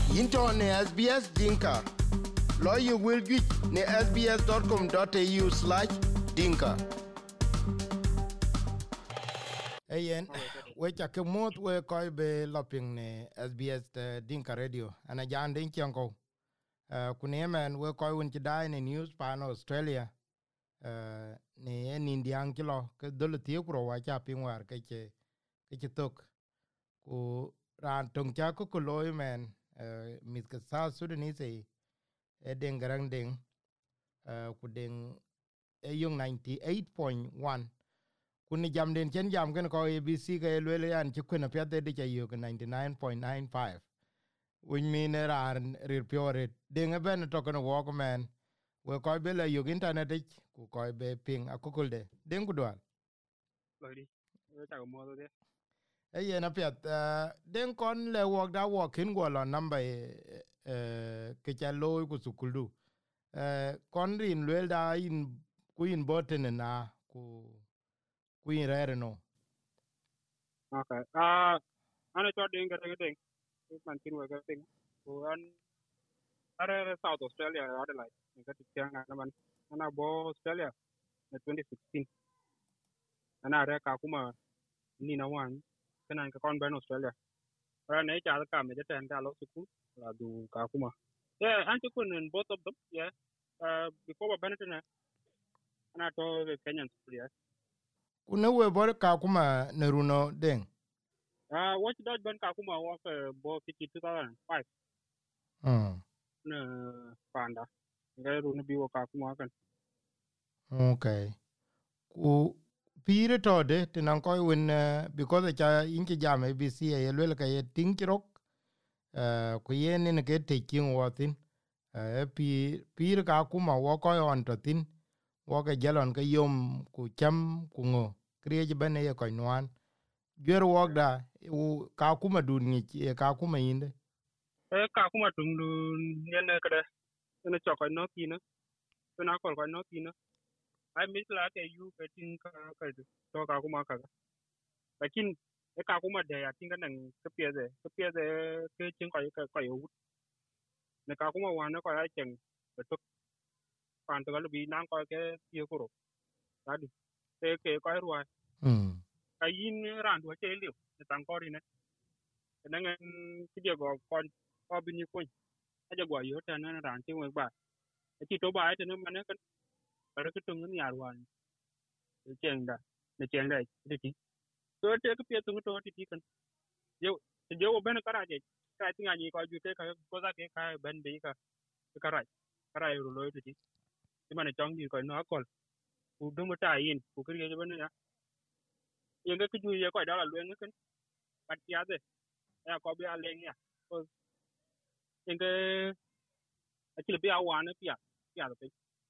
Into ne SBS Dinka. Lawyer will get ne sbs.com.au/dinka. Ayen, we chake mot we koi be lopping ne SBS Dinka Radio. Ana jan din kianko. Kuniemen we koi wun chidai ne news pan Australia. Ne en indian kilo ke dolo tiekro wa cha pingwar ke tok. Ku ran tong cha ko loy men mit ka sa Sudanese e den garang den ku den e yung 98.1 kuni jam den chen jam ken ko ABC ke lele yan chi kuna pya de cha yo 99.95 win mean ran report den e ben to kana walk man we ko be le yo internet ku ko be ping akukulde den ku dwal Lodi, ta mo do de. e yena pya den kon le walk da walk in go lo number ke cha loy ku sukuldu kon rin lwel da in kuin boten na kuin rere no Okay. Ana cho ding ga ding. Man tin wa ga ding. Ko an are South Australia Adelaide. Ga ti tiang na man. Ana bo Australia na 2016. Ana are ka kuma ni na wan. Kana ka kon ban Australia. Ara ne cha ka me ta ta lo su la du ka kuma. Yeah, anti kun in both of them. Yeah. Before Benetton, ana to the Kenyan school. Yeah. kuna we bor ka kuma ne runo den What did Ben Kakuma was bo 2005. mm Na panda ngai ru na biwo ka kuma kan okay ku pire to de tinan ko win because cha inki jam ABC ye lwel ka ye tinkirok ku ye ne ke taking watin pire ka kuma wo ko on to tin wo ke jalon ke yom ku cham ku ngo kriye bene ye ko nwan gwer wok da ka kuma dun ni ka kuma inde ka kuma tung du ne kada ne choko no kina na ko no kina ai mi la ke yu ke tin ka to ka kuma ka lakin ka kuma da ya tin nan ka pie de ke tin ko yu ne ka kuma wa na ko ai chen to pan to ga bi nan ko ke pie ko ro ta di ke ko ruwa mm ka yin ran do che liu tan ko ri ne nan ki de go kon ko bi ni ko aja gwa yo ta na ran ti we ba ti to ba ta ne man ka ka tung ni arwan cheng da ne cheng da ti to te ka pye tung to ti kan yo yo ben ka ra je ka ti nga ni ko ju te ka ko za ke ka ben bi ka ra ru lo ti ti man chong ni ko no ko ku du mo ta yin ku kri je ben ya yen ga ku ju ye ko da la luen kan pat ya de ya ko bi a leng ya ko yen ga a ti bi a wa ne pya da pe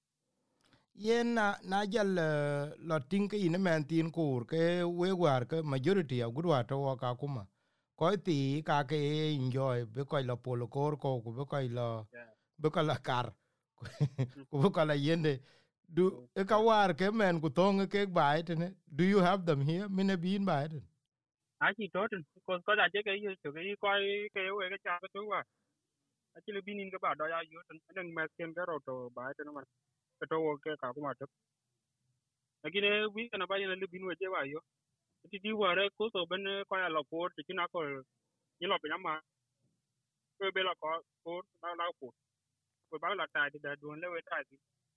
yen na jal lo tinke ine men tin kur ke we war ke majority of gudwa to ka kuma ko ti ka ke enjoy be ko lo polo kor ko ku be ko lo be ko la kar ku be ko la yende du e ka war ke men ku tong ke bai tene do you have them here mine bin bai ten a ti to ten ko da je ke yu to ke we ga cha ko wa a ti le binin ga ba do ya yu ten den ma ken ga ro to ba ten ma to wo ke ka kuma to lakini wi kana ba yen le bin we je wa yo ti di wa re ko so ben ko ya lo ko ti na ko ni lo pe ma ko be lo ko la ko ko ba la ta di da don le we ta di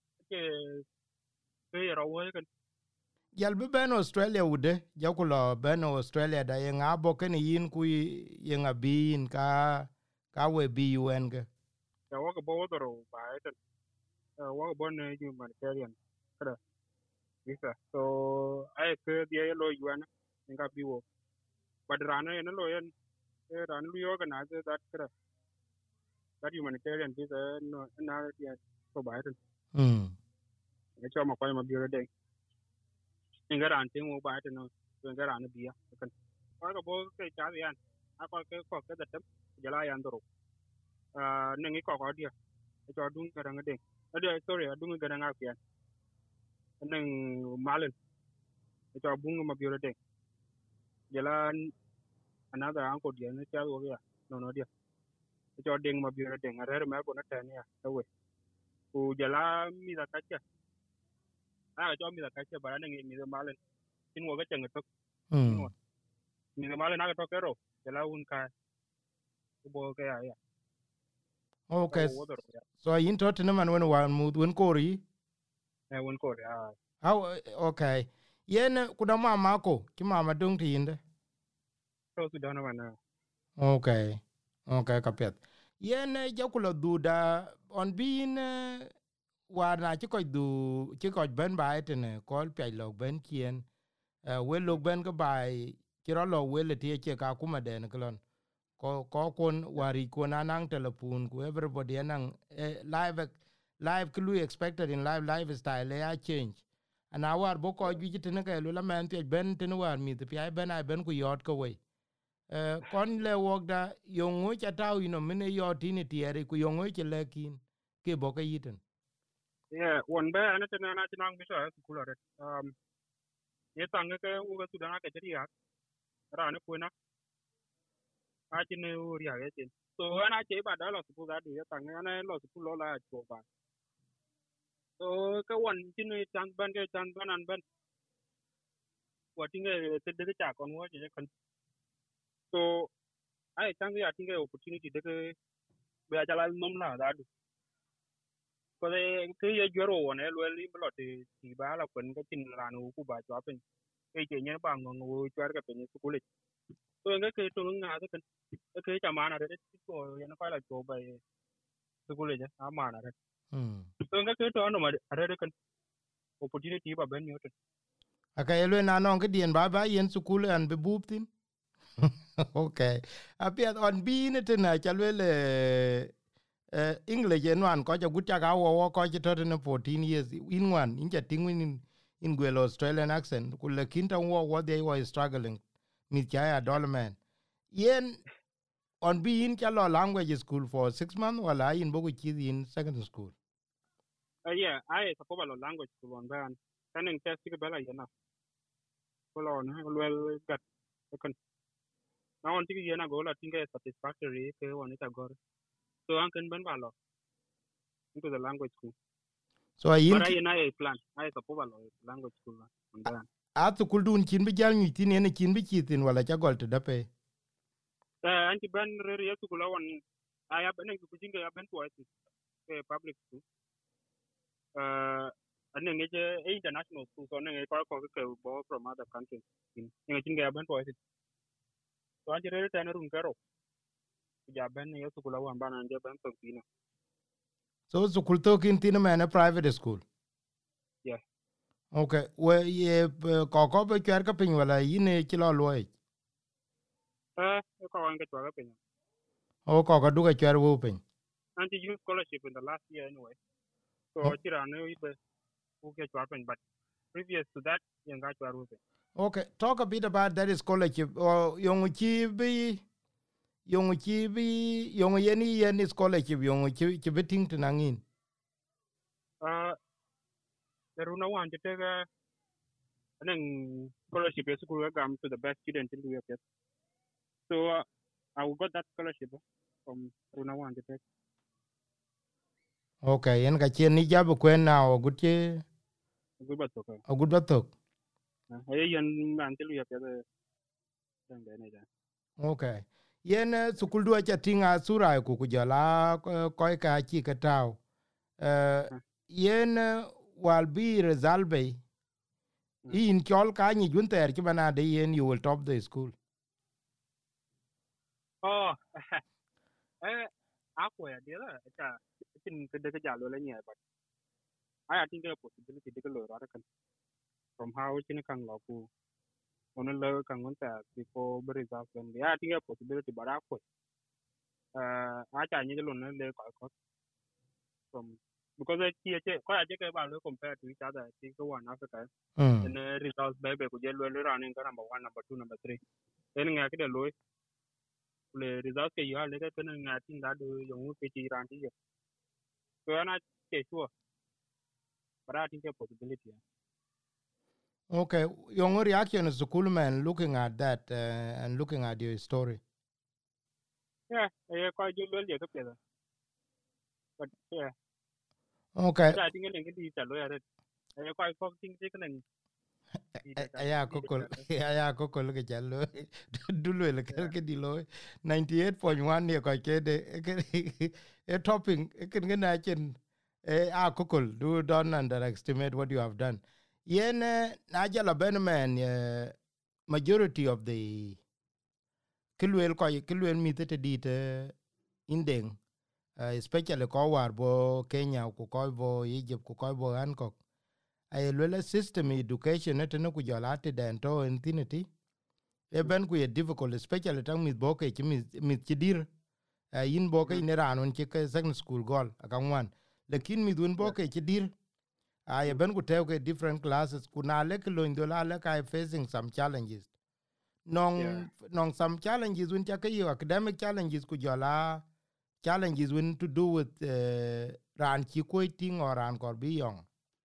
ke ro wo ke jal be ben Australia ude jakulo ben Australia da ye ngabo ken yin ku ye ngabin ka we bi un ke ya wo ko bo do ro ba ten wo ko bon ne humanitarian kada visa so ai ke die lo yuan nga bi wo badrana ene lo yen ran lu yo kana that that humanitarian visa no na dia so ba ten mm e cho ma ko ma bi de nga ran tin wo ba ten no nga ran bi ya kan ko bo ke cha yan a ko ke da tem jala yan do ne ngi ko dia e cho dung ga nga de sorry dung ga nga fian neng malen e cho bung ma bi de jala another uncle dia ne cha wo ya no dia cho ding ma bi ding are me bo na ta ne ya we ku jala mi da ka cha a cho mi da ka cha ba na ngi mi da malen tin wo ga chen to tin wo mi da malen na to kero jala un ka bo ga ya ta Okay. wo do ya So yin to tene man when wan mud when kori. un ko ya How okay. Yen kuda mama ko ki mama dung ti yinde. to su da na na Okay. Okay kapet. Yen jakula duda on being war na ci ko du ci ko ben ba etene ko pe lo ben kien we lo ben go bai ci ro lo we le tie ke ka kuma den klon ko kon wari ko nanang telepon ku everybody anang live clue expected in live style ya change and our bo ko ju tene ke lo la man te ben tene war mi te pi ben ai ben ku yot ko we kon le wok da yongu cha taw ino mine yot ini tiere ku yongu che lekin ke bo ke yiten. yeah one ba na tana na tinang mi so kula re ye tang ke u ga su da na ke ri ya ra ne ko na a ti ne u ri ya ye tin so ana che ba da lo su ga di ye tang ana lo su lo la cho ba so ka won ti ne chan ban an ban wa ti ne te de cha kon wo je kan so ai tang ya ti ne opportunity de ke ba ja la nom la da du ko de ke ye joro ne lo li blo ti ba la kon ka tin la no ku ba cho pen ke che ne ba ngo ngo cho ka pen su ku le so nga ke to nga ka kan ke cha ma na de ko ye na fa la cho ba su ku le ja a ma na de so nga ke to no ma de kan opportunity ba ben yo Aka yelwe na non ke dien ba yen sukule an be buptin. Okay. Apia on bi ne tena chalwe le English en wan ko ja gutya ga wo ko je to ne 14 years in wan in ja tingwin in gwel Australian accent kule kinta wo they were struggling mit ya dolman. Yen on bi in chalo language school for 6 months wala in bogu chi in secondary school. yeah I suppose a language to one ban kanen test ke bela yana ko lo na well gat kan na on tigi yana go la tinga satisfactory ke woni ta gor so an kan ban ba lo into the language school So but in I na a plan I suppose a language school on ban atu kuldun kin bi jal nyitin ene kin bi chitin wala cha gol to dape. anti ban re re su kula won I have been ku jinga ban to public school anh ấy cái international school so anh ấy có cái bo from other countries nhưng mà chính cái ban to so anh ấy ra nó rung karo ya ben yo su kula wan ban anje ban to pina So school to kin tin man a private school. yeah Okay, we ye ko be kwer ka pin wala yine chilo loy. ko an ke to ga pina O ko du ka kwer wo pin. anti youth scholarship in the last year anyway so chira no ibe ku ke to pin but previous to that yang ga to ru Okay, talk a bit about that scholarship or yong yeni yeni scholarship chi beting tinangin. the runa wan te ga anen scholarship is ku ga to the best student in the UPS so I got that scholarship from runa wan te Okay, yen ka chen ni jabu kwen na o gutche good but okay o gut batok. ay yan man te UPS dan da ne da Okay. Yen sukul du cha tinga sura ku ku jala ko ka chi ka taw. Yen wal bi resolve in chol ka ni junter ki bana de yen you will top the school. oh ako ya dia la ta tin ke de ja lo la nya but I think the possibility de lo ra kan from how tin kan lo ku on lo kan on ta before be result when I think a possibility but ako a cha ni lo na le ko from because I see ko ya je ke ba lo compare to each other I think one Africa and results be ku je lo running number 1 number 2 number 3 en nga ke de lo le results ke ya le ke nga tin da do yo mu ke ti ran ti so ana ke sure but I think a possibility Okay, your reaction as a school man looking at that and looking at your story. yeah ko ju lo le ko pe but yeah Okay. I think ngen di ta lo ya ko ko ting ti kan di ta Aya kokol aya kokol ke chalo dulu le yeah ke di lo 98.1 ne ko ke de a topping ken gena chen a kokol do don't underestimate what you have done yen na jala ben man majority of the kilwel mi te di te indeng especially ko war bo Kenya ko ko bo Egypt ko ko bo Hancock ay lwela system education ne tene ku jala te den to infinity e ben ku ye difficult especially tang mit boke chi mit chidir yin boke ne ranon chi ke second school gol akangwan lekin mit dun yeah boke chidir ay ben ku te ke different classes ku na le ko ndo la le kai facing some challenges yeah non some challenges un cha ke yo academic challenges ku jala challenges when to do with ran chi ko ting or ran kor bi yong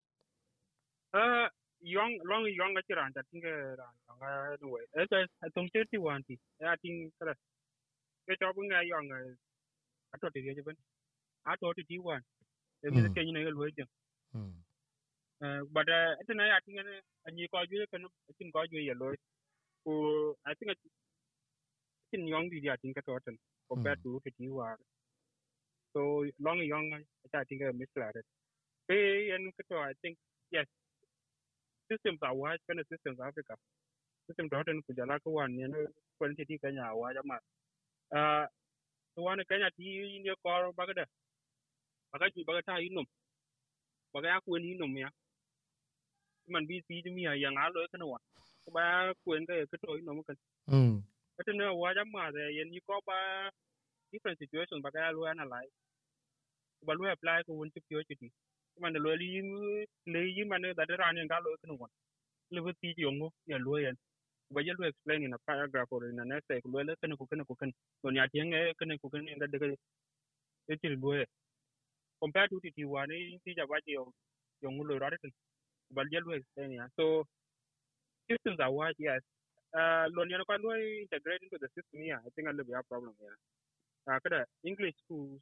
young ga chiran ta tinga ran ga no we I tum che ti wan ti I think kala ke to bu nga young a to ti je ben a to ti wan e mi mm ke ni ne lo je mm but it na I think ni ko ju ke no tin ko ju ye lo ko I think tin young di I think ka to ten compared mm to ti wan so long young I think misla pe en ka to I think yes systems are wide kind of systems Africa system to ten ku jala ko wan ne ko ti Kenya wa jama to wan Kenya ti ne ko baga ta inum baga ya ku ni inum ya man bi ti mi ya yang alo kan wa ba ku en ga to inum kan mm to ne wa jama de yen ni ko ba different situation baga ya lo analyze ba lo apply ko won ti pyo ti man lo le yi man da ra ne ga lo kan wa le ti yongo ya lo ba yelu explain in a paragraph or in an essay ko le kan don ya tienge kan ga de e ti lo compared to ti wa ne ti ja ba ti yo ngulo ra de ba yelu explain ya so systems are what yes lo ne ko lo integrate into the system here I think a little problem here kada English schools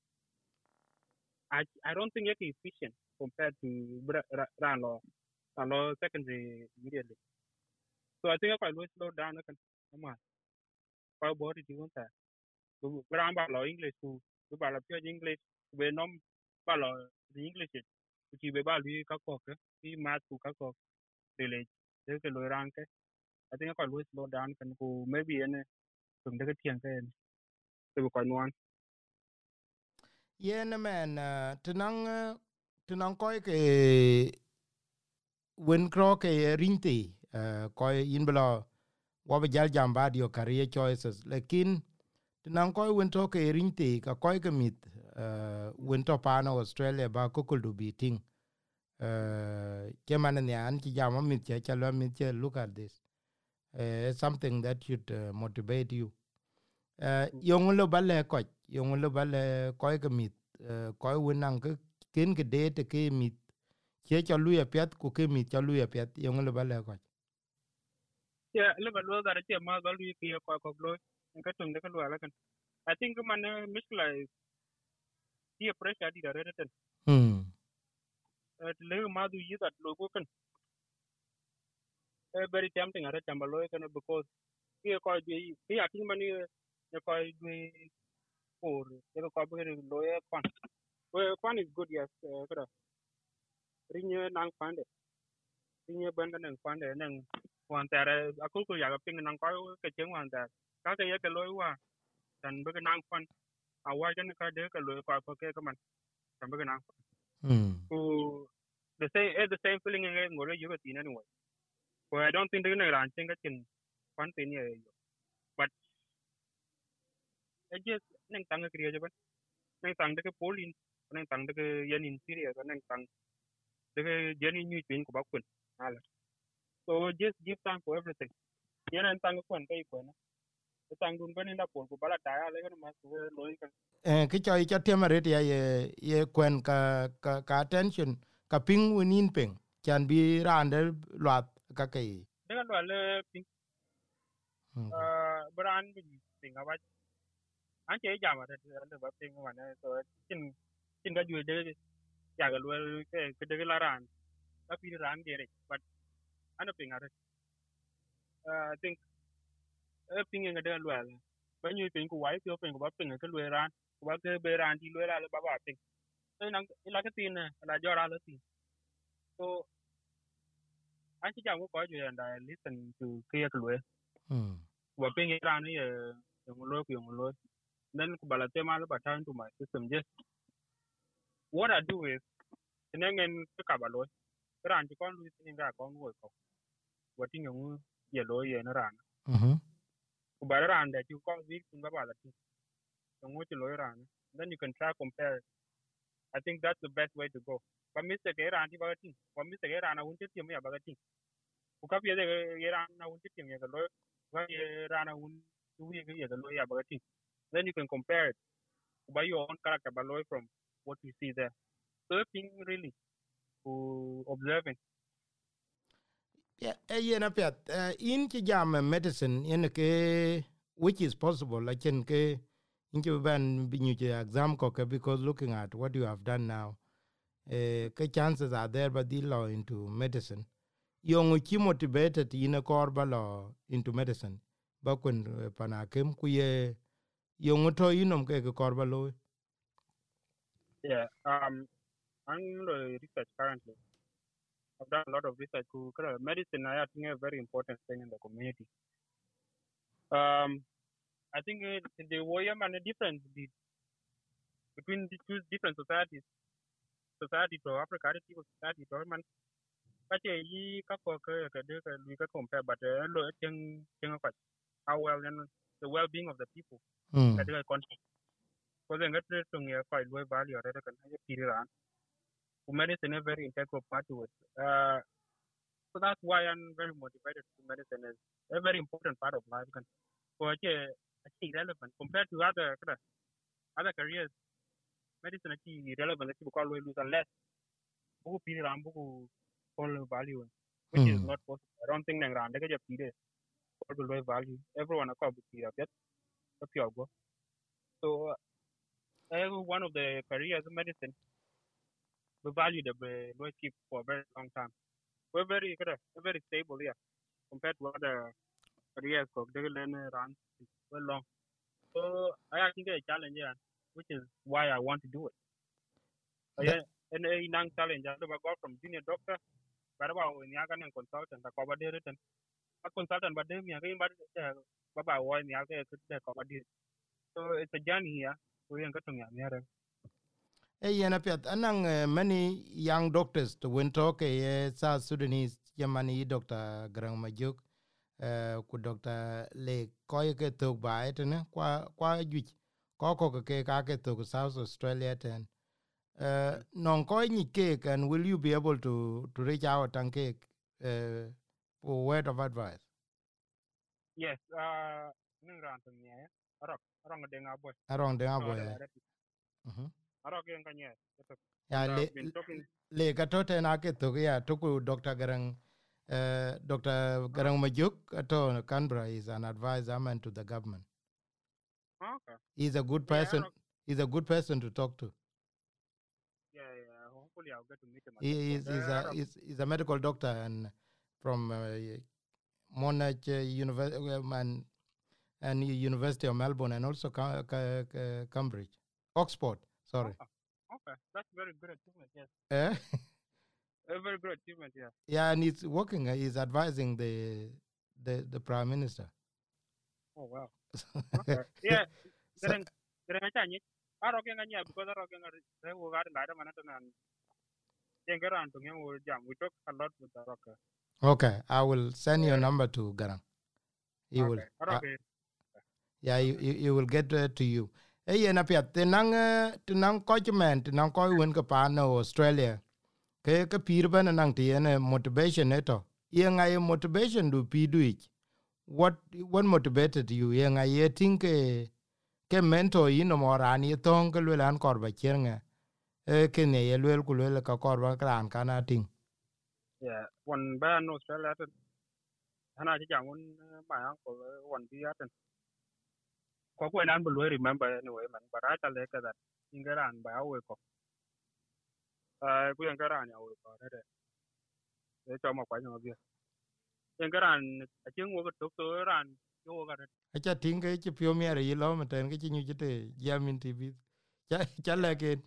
I don't think it's efficient compared to ran lo secondary immediately so I think if I slow down kan ma ko bo ti won ran ba lo English ku ba la pyo English be nom ba lo the English ku ti be ba lu ka ko ke ti math ku ka ko de le de ke lo ran ke I think ko lu slow down kan ku maybe ene tum de ke tian ke to ko nuan yen man tenang ko ke wen kro ke rinti ko in bla wa ba jal jamba dio career choices lekin tenang ko wen to ke rinti ka ko ke mit wen to pa no Australia ba ko ko du biting ke man ne an ki jama mit che chalo mit che look at this something that should motivate you yong lo balle ko yong lo balle ko ke mit ko wonang ke ken ke de te ke mit che chalu ya pet ku ke mit chalu ya pet yong lo balle ko yeah le ba lo da che ma ba lu ki ko lo ka tum de ka lo ala kan I think man miskla peer pressure di da re ten mm le ma du yi da lo ko kan very tempting are chamba lo kan because ki ko ji ki I think man ne ko or ko ko be lo ye kon well kon is good yes kada ringe nang pande ringe ban kan nang pande nang wan tare akul ko ya ping nang ko ke chen wan ta ka ke ye ke lo wa dan be nang kon a wa kan ka de ka lo ko ke ka man dan be nang mm ku the same feeling nge ngore yu ka tin anyway well I don't think they na ran chen ka chin kon tin ye but I just nang tang ka kriye ban nang tang de ke polin nang tang de ke yen in syria nang tang de ke yen in nyu pin ko ba kun ala so just give time for everything yen an tang ko an kai ko na tang dun ban inda pol ko bala ta ale kan ma ko lo ka ke choi cha temare ya ye kwen ka attention ka ping winin ping can be rande lot ka ke de kan wala pin okay brand bi pin ga ba an che jama da da ba ping wa na so chin ga ju de ya ga lo ke de la ran la pi ran de but ana ping are I think ping nga de lo ba nyu ping ku wai pio ping ku ba ping ke lo ran ku ba ke be ran di lo la ba ba ping so nang la ke tin la jo ra lo tin so an chi jam ko ju and I listen to ke ke lo wa ping ran ni yung lo ku yung lo then ku bala te ma lo ba turn to my system just what I do is ngen ka ba lo ran ti kon lu tin ga kon wo ko wa tin yung ye lo ye na ran ku ba ran da ti kon wi tin ba ba la ti yung wo ti lo ran then you can try compare. I think that's the best way to go. But Mr. Kera anti bagating. But Mr. Kera na unti tiam ya bagating. Ukap ya de Kera na unti tiam ya kalau. Wa Kera na un tu ya kalau ya bagating. Then you can compare it by your own character, by from what you see there. So I think really to observing. Yeah, na pet in ki jam medicine in ke which is possible like in ke in ki ban binyu exam ko ke because looking at what you have done now ke chances are there but the law into medicine young ki motivated in a korba law into medicine bakun panakem ku ye young to inom ke korba law. Yeah. I'm research currently. I've done a lot of research. Medicine, I think, a very important thing in the community. I think the way and the difference between the two different societies, society to Africa, people society to man, kache yi ka ko ka de ka lu ka compare but lo chen ko how well and the well-being of the people ka de country ko de ngat to nge ko lo value re ka na ti ran medicine is a very integral part to it so that's why I'm very motivated to medicine is a very important part of life kan ko che relevant compared to other careers medicine is relevant because we lose less buku pi ran buku all value which is not possible. I don't think nang ran de ka pi all value everyone a ko pi a pet a pi go so one of the careers in medicine we value the we keep for a very long time we're very stable here compared to other careers ko de len ran well long so I think a challenge here which is why I want to do it and a nang challenge I go from junior doctor but about when you can consultant ka ba de a consultant but them ya ba ba wa ni ake ko ba di so it's a journey here we are getting ya Yena pet anang many young doctors to win talk South Sudanese Yamani Dr. Grang Majuk ku Dr. Le koy ke tok bai tene kwa juj ko ke ka ke tok South Australia ten non koy ni cake and will you be able to reach out and cake for word of advice. yes ning ran to nya arong de nga boy Around the no aboy. ada arong ke nganya Ya and I've been talking le ka to ten ake tok ya to ku Dr. Garang Dr. Garang Majuk to Canberra is an advisor man to the government. okay He's a good person. He's a good person to talk to. yeah hopefully I'll get to meet him at some He point is a medical doctor and from Monash University and University of Melbourne and also Cambridge, Oxford. Sorry. okay that's very good achievement yes Eh? a very good achievement yeah Yeah, and he's working. He's advising the prime minister. oh wow okay yeah So, gereng acha ni arong ke nganya because arong ke ngare wo gar ngada mana to we talk a lot with the rocker. okay, I will send your number to Garang. He will. Okay. Okay. Yeah, he will get to you. Hey, na pia tenang coachman tenang koi win ka pa no Australia. Ke pir ban nang ti ene motivation eto. Ye ngai motivation do pi do it. What motivated you? Ye ngai think ke mentor ino morani tong ke lwelan korba chernga. Ke ne ye lwel ku lwel ka korba kran kana ting. Yeah. One ban Australia hana ji jam one my uncle one bi aten. ko ko nan bu remember anyway man but I tell ka that ingaran ba awe ko ku ingaran ya awe ko de cho ma kwa nyo bi ingaran a ching wo to to ran yo ga acha tinga che pio mi are yilo meten ke nyu jete jamin tv cha leke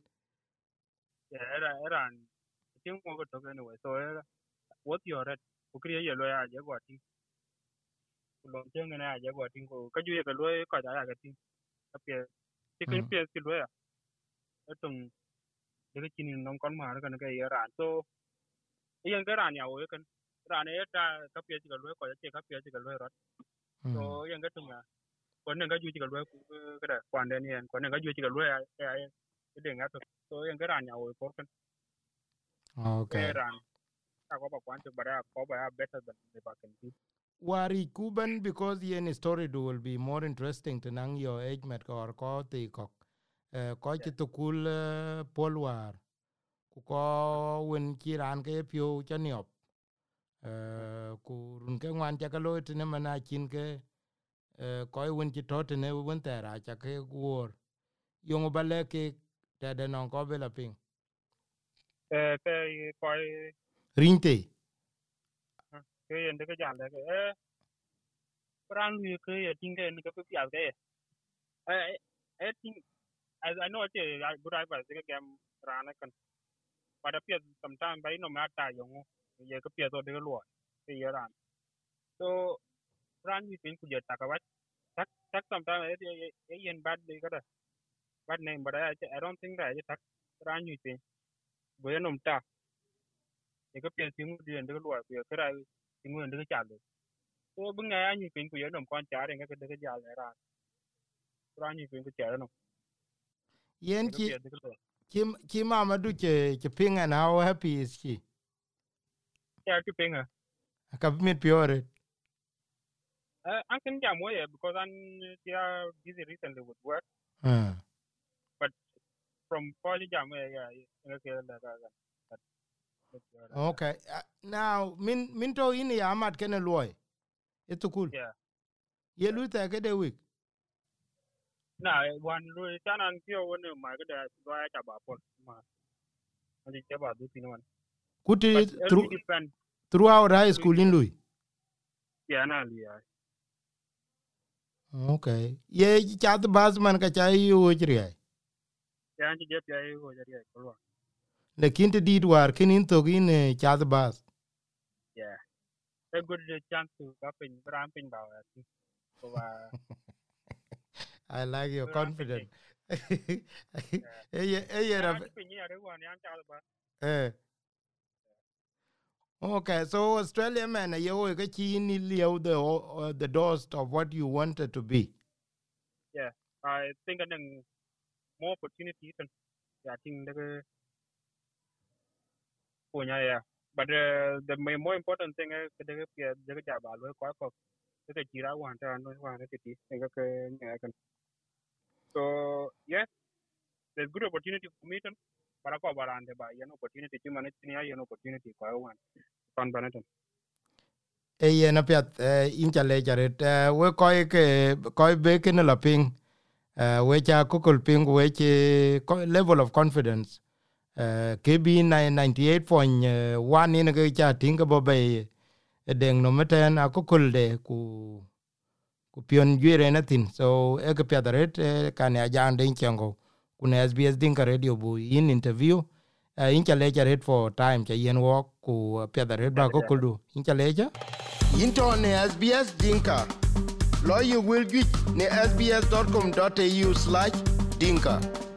ran ching wo to anyway so what your red ku kriye ye lo ya je go ti ku lo ching na je go ti ko ka ju ye ka lo ka ja ga ti ka pe ti kin pe ti lo ya tung de ki ni non kon ma ka ye ran so yen ga ran ya wo kan ran e ta ka pe ti ka lo ko ya ka pe ti ka lo ro so yen ga tung ya ko ne ga ju ti ka lo ku ka da kwan de ni ko ne ga ju ti ka lo ya de nga to so yen ga ran ya wo ko kan okay ran ta ko ba kwan ti ba ko ba better than the back and wari kuban because yen story do will be more interesting to nang your age met ko ti ko ko ti to kul polwar ku ko wen ki ran ke pio chaniop ku run ke wan cha kalo tene mana kin ke ko wen ti to tene wen tera cha ke wor yong bale ke ta de non ko bela ping ke ko rinte ke yen de ga jan de ran wi ke ye ting ke ni ke pi al ke I think as I know che good advice ke gam ran kan but appear sometime by no matter yung ye ke pia to de lo ke ye ran so ran wi pin ku je ta ka wa tak sometime e yen bad de ka bad name but I don't think that tak ran wi pin bo ye nom ta ye ke pia ting de de lo ke ra ting de ke cha so bu nga ya ni pin ku ye nom kon cha de ke de ke ja le ran wi pin ku cha no yen ki mama du che ping and how happy is she ya ki pin ka mit piore I can jam way because I'm busy recently with work but from college jam okay now min to ini amat ken loy etukul yeah ye lu ta ke de week na one lu tanan pio one ma ga da lo ya ba pol ma ani ke ba du tin one kuti but it really depend throughout high school in lui yeah na yeah okay ye chat bas man ka chai yo jri yeah ani je pia ho jari ko lekin te dit war kinin to gin chat bas yeah a good chance to up in ramping ba so I like your confidence yeah ani pin ya re one ya cha ba okay, so Australia man, you get ni liu the doors of what you wanted to be. yeah I think more opportunities and I think yeah but the more important thing is the job quite cái chỉ đã hoàn toàn nó hoàn cái gì cái nhà cần so yeah there's good opportunity for me then para ko barande ba yan opportunity ti man ni yan opportunity ko wan kon banaten Na piat in chale jaret we koi be ken la ping we cha kukul ping we level of confidence KB 98.1 in ga cha tinga bo be deng no meten akukul de ku pion jure na tin so e ga piadaret kan ya jande chengo kuna SBS dinka radio bu in interview in chale jaret for time cha yen wo ku piadaret ba kukul du in chale ja into ne SBS dinka lawyer will get ne sbs.com.au/dinka